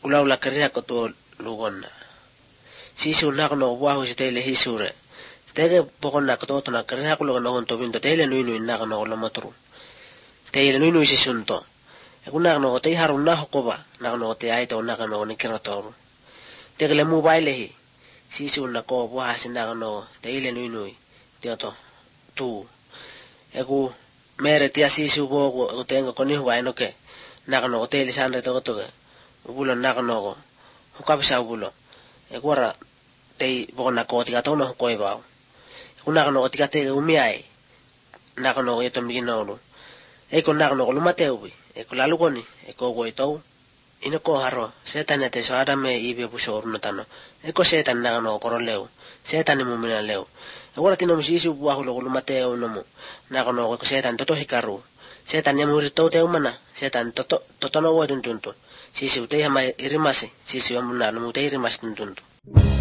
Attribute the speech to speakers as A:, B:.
A: ulaula keria ko to lugonna sisu nak no wahu si tele hisure tege pokonna ko to na keria ko no hon to bindo tele nui nak no lo matru tele nui sisunto kuna no te harun na hokoba na no te ai to na no ni kirato tege le mobile hi sisu na ko wa sina no tele nui te to tu egu mere tia sisu bo ko tengo koni wa no ke na no tele sanre to bulo na no ko bisa bulo egu ara te bona ko tia to no ko iba kuna no tia te umiai na no yeto migino e ko na no lu mateu e ko la lugoni e ko go ito ino ko haro setan te so adame ibe busor no tano e ko setan na no koroleu setan mu mina leu ora tino misisu buah lo lu mateu no mo na no ko setan toto hikaru setan ya muri to te umana setan toto no wo tuntuntu sisi te hama irimasi sisi amuna no te irimasi tuntuntu